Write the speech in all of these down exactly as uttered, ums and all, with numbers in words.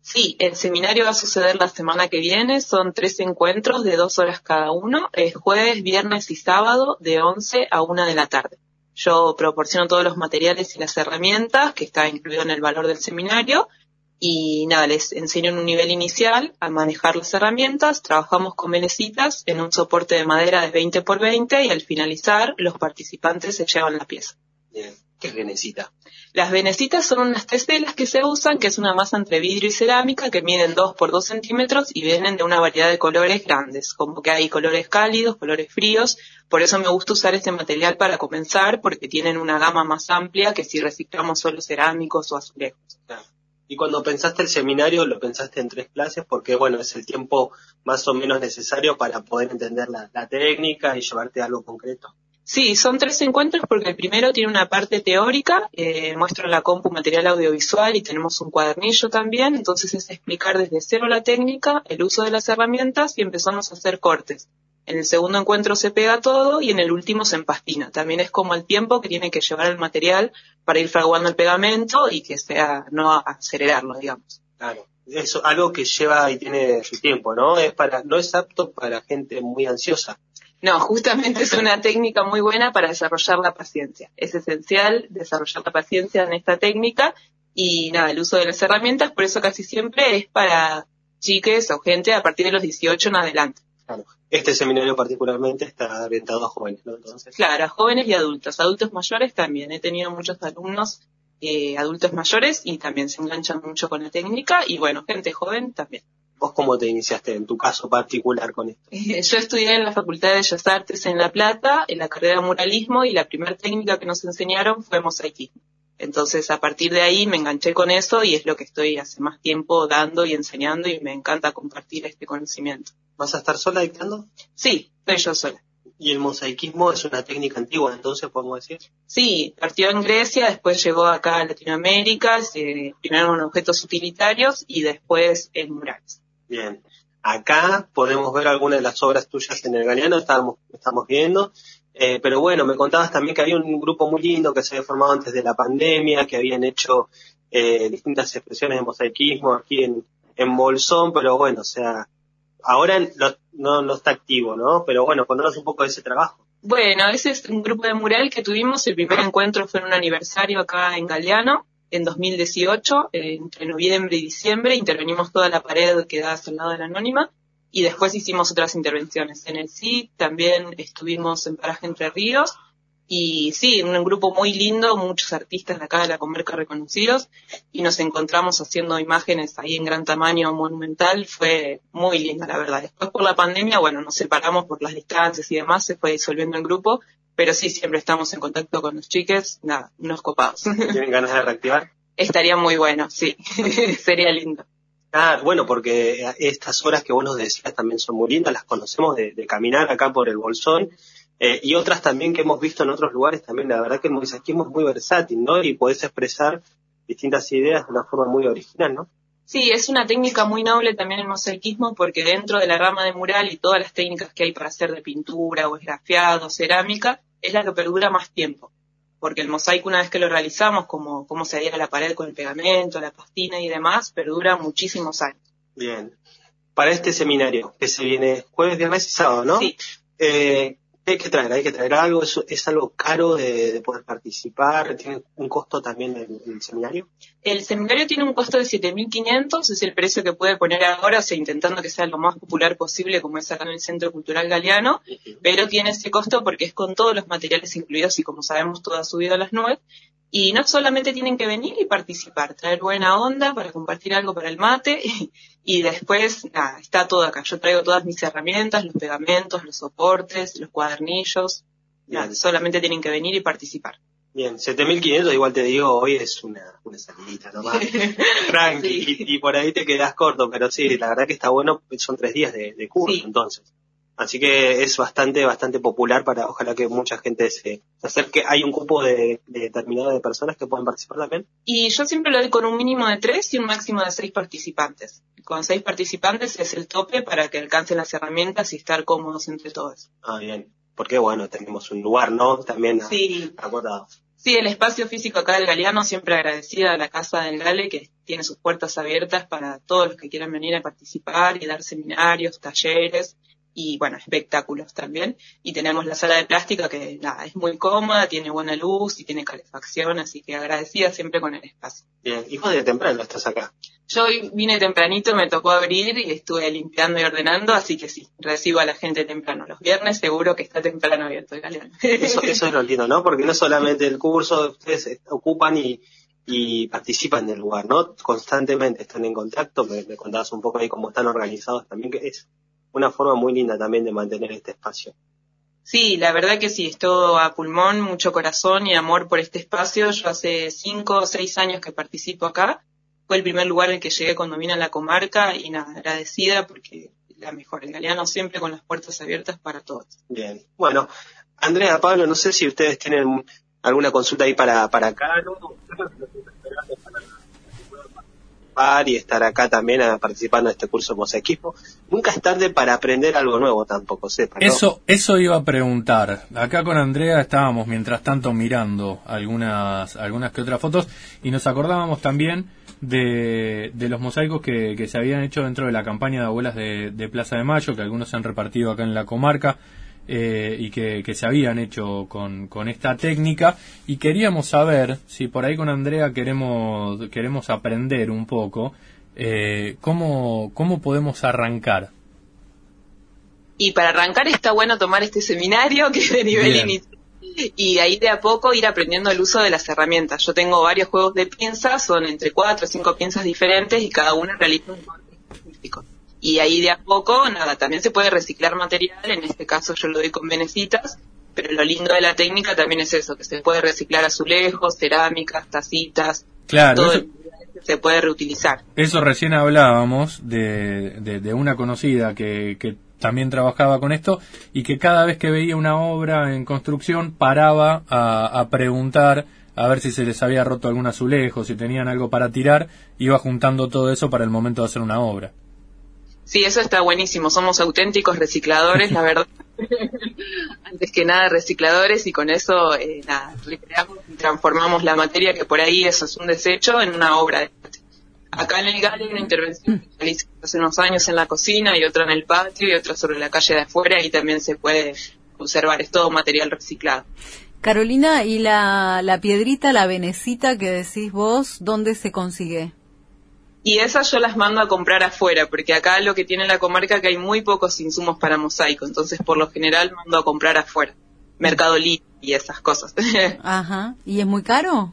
Sí, el seminario va a suceder la semana que viene, son tres encuentros de dos horas cada uno, es jueves, viernes y sábado de once a una de la tarde. Yo proporciono todos los materiales y las herramientas, que está incluido en el valor del seminario, y nada, les enseño en un nivel inicial a manejar las herramientas, trabajamos con venecitas en un soporte de madera de veinte por veinte y al finalizar los participantes se llevan la pieza. Bien. ¿Qué es venecita? Las venecitas son unas teselas que se usan, que es una masa entre vidrio y cerámica, que miden dos por dos centímetros y vienen de una variedad de colores grandes, como que hay colores cálidos, colores fríos. Por eso me gusta usar este material para comenzar, porque tienen una gama más amplia que si reciclamos solo cerámicos o azulejos. Claro. Y cuando pensaste el seminario, lo pensaste en tres clases, porque bueno, es el tiempo más o menos necesario para poder entender la, la técnica y llevarte a algo concreto. Sí, son tres encuentros porque el primero tiene una parte teórica, eh, muestro en la compu material audiovisual y tenemos un cuadernillo también, entonces es explicar desde cero la técnica, el uso de las herramientas y empezamos a hacer cortes. En el segundo encuentro se pega todo y en el último se empastina. También es como el tiempo que tiene que llevar el material para ir fraguando el pegamento y que sea, no acelerarlo, digamos. Claro, eso algo que lleva y tiene su tiempo, ¿no? Es para, no es apto para gente muy ansiosa. No, justamente es una técnica muy buena para desarrollar la paciencia. Es esencial desarrollar la paciencia en esta técnica y nada, el uso de las herramientas, por eso casi siempre es para chiques o gente a partir de los dieciocho en adelante. Claro. Este seminario particularmente está orientado a jóvenes, ¿no? Entonces. Claro, a jóvenes y adultos. Adultos mayores también. He tenido muchos alumnos eh, adultos mayores y también se enganchan mucho con la técnica y bueno, gente joven también. ¿Vos cómo te iniciaste en tu caso particular con esto? Eh, yo estudié en la Facultad de Bellas Artes en La Plata, en la carrera de muralismo, y la primera técnica que nos enseñaron fue mosaicismo. Entonces, a partir de ahí me enganché con eso y es lo que estoy hace más tiempo dando y enseñando y me encanta compartir este conocimiento. ¿Vas a estar sola dictando? Sí, estoy yo sola. ¿Y el mosaicismo es una técnica antigua, entonces, podemos decir? Sí, partió en Grecia, después llegó acá a Latinoamérica, se, primero en objetos utilitarios y después en murales. Bien, acá podemos ver algunas de las obras tuyas en el Galeano, estamos, estamos viendo, eh, pero bueno, me contabas también que había un grupo muy lindo que se había formado antes de la pandemia, que habían hecho eh, distintas expresiones de mosaicismo aquí en, en Bolsón, pero bueno, o sea, ahora no, no, no está activo, ¿no? Pero bueno, contanos un poco de ese trabajo. Bueno, ese es un grupo de mural que tuvimos, el primer encuentro fue en un aniversario acá en Galeano, en dos mil dieciocho, eh, entre noviembre y diciembre, intervenimos toda la pared que da al lado de la Anónima y después hicimos otras intervenciones. En el C I D también estuvimos en Paraje Entre Ríos y sí, un grupo muy lindo, muchos artistas de acá de la comarca reconocidos y nos encontramos haciendo imágenes ahí en gran tamaño monumental, fue muy lindo la verdad. Después por la pandemia, bueno, nos separamos por las distancias y demás, se fue disolviendo el grupo. Pero sí, siempre estamos en contacto con los chiques, nada, unos copados. ¿Tienen ganas de reactivar? Estaría muy bueno, sí, sería lindo. Ah, bueno, porque estas horas que vos nos decías también son muy lindas, las conocemos de, de caminar acá por el Bolsón, eh, y otras también que hemos visto en otros lugares también. La verdad que el mosaicismo es muy versátil, ¿no? Y podés expresar distintas ideas de una forma muy original, ¿no? Sí, es una técnica muy noble también el mosaicismo porque dentro de la rama de mural y todas las técnicas que hay para hacer de pintura o esgrafiado, cerámica, es la que perdura más tiempo. Porque el mosaico una vez que lo realizamos, como, como se adhiere a la pared con el pegamento, la pastina y demás, perdura muchísimos años. Bien. Para este seminario que se viene jueves, viernes y sábado, ¿no? Sí. Eh, hay que traer, hay que traer algo, es, es algo caro de, de poder participar, tiene un costo también el, el seminario. El seminario tiene un costo de siete mil quinientos, es el precio que puede poner ahora, o sea, intentando que sea lo más popular posible, como es acá en el Centro Cultural Galeano, uh-huh. Pero tiene ese costo porque es con todos los materiales incluidos y como sabemos todo ha subido a las nubes, y no solamente tienen que venir y participar, traer buena onda para compartir algo para el mate, y, y después, nada, está todo acá. Yo traigo todas mis herramientas, los pegamentos, los soportes, los cuadernillos, nada, solamente tienen que venir y participar. Bien, siete mil quinientos igual te digo, hoy es una, una salidita nomás, tranqui, sí. y, y por ahí te quedás corto, pero sí, la verdad que está bueno, son tres días de, de curso, sí. Entonces. Así que es bastante, bastante popular para, ojalá que mucha gente se, se acerque. ¿Hay un cupo de, de determinado de personas que pueden participar también? Y yo siempre lo doy con un mínimo de tres y un máximo de seis participantes. Con seis participantes es el tope para que alcancen las herramientas y estar cómodos entre todos. Ah, bien. Porque bueno, tenemos un lugar, ¿no? También sí. acordado. Sí, el espacio físico acá del Galeano, siempre agradecida a la Casa del Gale, que tiene sus puertas abiertas para todos los que quieran venir a participar y dar seminarios, talleres y, bueno, espectáculos también. Y tenemos la sala de plástica que, nada, es muy cómoda, tiene buena luz y tiene calefacción, así que agradecida siempre con el espacio. Bien, ¿y vos de temprano estás acá? Yo hoy vine tempranito, me tocó abrir y estuve limpiando y ordenando, así que sí, recibo a la gente temprano. Los viernes seguro que está temprano abierto el Galeano. Eso, eso es lo lindo, ¿no? Porque no solamente el curso, ustedes ocupan y, y participan del lugar, ¿no? Constantemente están en contacto, me, me contabas un poco ahí cómo están organizados también, que es una forma muy linda también de mantener este espacio. Sí, la verdad que sí, es todo a pulmón, mucho corazón y amor por este espacio. Yo hace cinco o seis años que participo acá. Fue el primer lugar en el que llegué cuando vine a la comarca y nada, agradecida porque la mejor, el Galeano siempre con las puertas abiertas para todos. Bien, bueno, Andrea, Pablo, no sé si ustedes tienen alguna consulta ahí para, para acá, ¿no? Y estar acá también a, participando de este curso Mosaikismo. Nunca es tarde para aprender algo nuevo tampoco, sepa, ¿no? Eso, eso iba a preguntar. Acá con Andrea estábamos mientras tanto mirando algunas, algunas que otras fotos y nos acordábamos también de, de los mosaicos que, que se habían hecho dentro de la campaña de abuelas de, de Plaza de Mayo, que algunos se han repartido acá en la comarca. Eh, y que, que se habían hecho con, con esta técnica, y queríamos saber si por ahí con Andrea queremos queremos aprender un poco eh, cómo, cómo podemos arrancar. Y para arrancar está bueno tomar este seminario que es de nivel inicial y ahí de a poco ir aprendiendo el uso de las herramientas. Yo tengo varios juegos de pinzas, son entre cuatro o cinco pinzas diferentes y cada una realiza un corte específico. Y ahí de a poco, nada, también se puede reciclar material, en este caso yo lo doy con venecitas, pero lo lindo de la técnica también es eso, que se puede reciclar azulejos, cerámicas, tacitas, claro, todo eso, el material se puede reutilizar. Eso recién hablábamos de, de, de una conocida que, que también trabajaba con esto y que cada vez que veía una obra en construcción paraba a, a preguntar a ver si se les había roto algún azulejo, si tenían algo para tirar, iba juntando todo eso para el momento de hacer una obra. Sí, eso está buenísimo. Somos auténticos recicladores, la verdad. Antes que nada recicladores y con eso eh, nada, recreamos y transformamos la materia que por ahí eso es un desecho en una obra de arte. Acá en el Gale hay una intervención que realicé hace unos años en la cocina y otra en el patio y otra sobre la calle de afuera y también se puede observar, es todo material reciclado. Carolina, ¿y la, la piedrita, la venecita que decís vos, dónde se consigue? Y esas yo las mando a comprar afuera, porque acá lo que tiene la comarca es que hay muy pocos insumos para mosaico, entonces por lo general mando a comprar afuera, Mercado Libre y esas cosas. Ajá, ¿y es muy caro?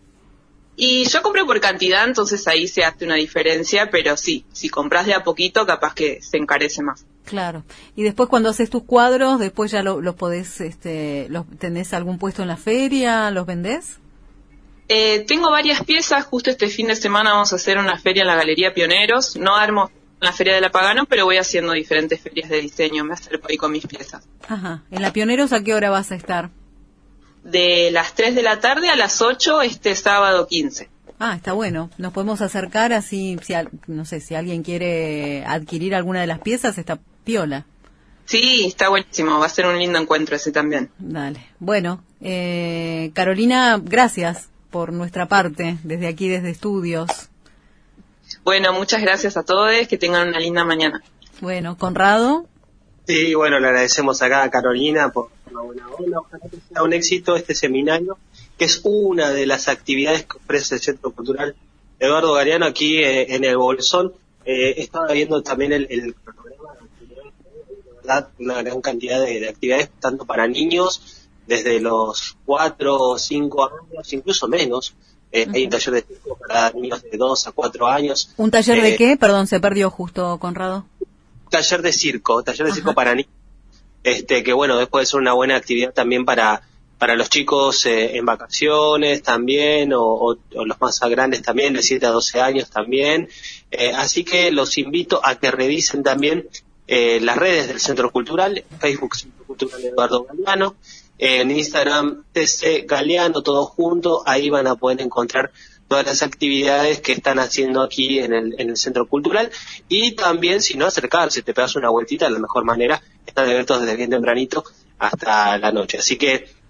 Y yo compro por cantidad, entonces ahí se hace una diferencia, pero sí, si compras de a poquito capaz que se encarece más. Claro, y después cuando haces tus cuadros, después ya lo, los podés, este, los, ¿tenés algún puesto en la feria? ¿Los vendés? Eh, tengo varias piezas, justo este fin de semana vamos a hacer una feria en la Galería Pioneros, no armo la feria de la Pagano, pero voy haciendo diferentes ferias de diseño, me acerco ahí con mis piezas. Ajá, ¿en la Pioneros a qué hora vas a estar? De las tres de la tarde a las ocho este sábado quince. Ah, está bueno, nos podemos acercar así, si al, no sé, si alguien quiere adquirir alguna de las piezas, está piola. Sí, está buenísimo, va a ser un lindo encuentro ese también. Dale, bueno, eh, Carolina, gracias por nuestra parte, desde aquí, desde Estudios. Bueno, muchas gracias a todos, que tengan una linda mañana. Bueno, Conrado. Sí, bueno, le agradecemos acá a Carolina por la buena onda, ojalá que sea un éxito este seminario, que es una de las actividades que ofrece el Centro Cultural Eduardo Galeano aquí eh, en el Bolsón. Eh, estaba viendo también el, el programa, ¿verdad? Una gran cantidad de, de actividades, tanto para niños, desde los cuatro o cinco años, incluso menos. Eh, uh-huh. Hay un taller de circo para niños de dos a cuatro años. ¿Un taller eh, de qué? Perdón, se perdió justo, Conrado. Taller de circo, taller de Ajá. circo para niños. Este, que bueno, puede ser una buena actividad también para para los chicos eh, en vacaciones también, o, o, o los más grandes también, de siete a doce años también. Eh, así que los invito a que revisen también eh, las redes del Centro Cultural, Facebook Centro Cultural Eduardo Galeano, en Instagram T C Galeano, todo junto, ahí van a poder encontrar todas las actividades que están haciendo aquí en el, en el Centro Cultural, y también, si no, acercarse, te pegas una vueltita, de la mejor manera, están abiertos desde bien tempranito hasta la noche. Así que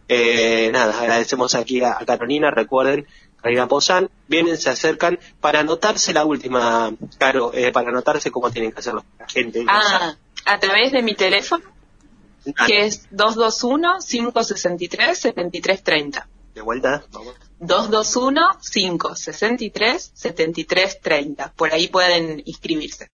Eh, nada, agradecemos aquí a, a Carolina, recuerden, Carolina Pozán, vienen, se acercan para anotarse la última, Caro, eh, para anotarse cómo tienen que hacerlo la gente. Ah, a través de mi teléfono, Ah, que es dos dos uno, cinco seis tres, siete tres tres cero. de vuelta, vamos. dos dos uno, cinco seis tres, siete tres tres cero. Por ahí pueden inscribirse.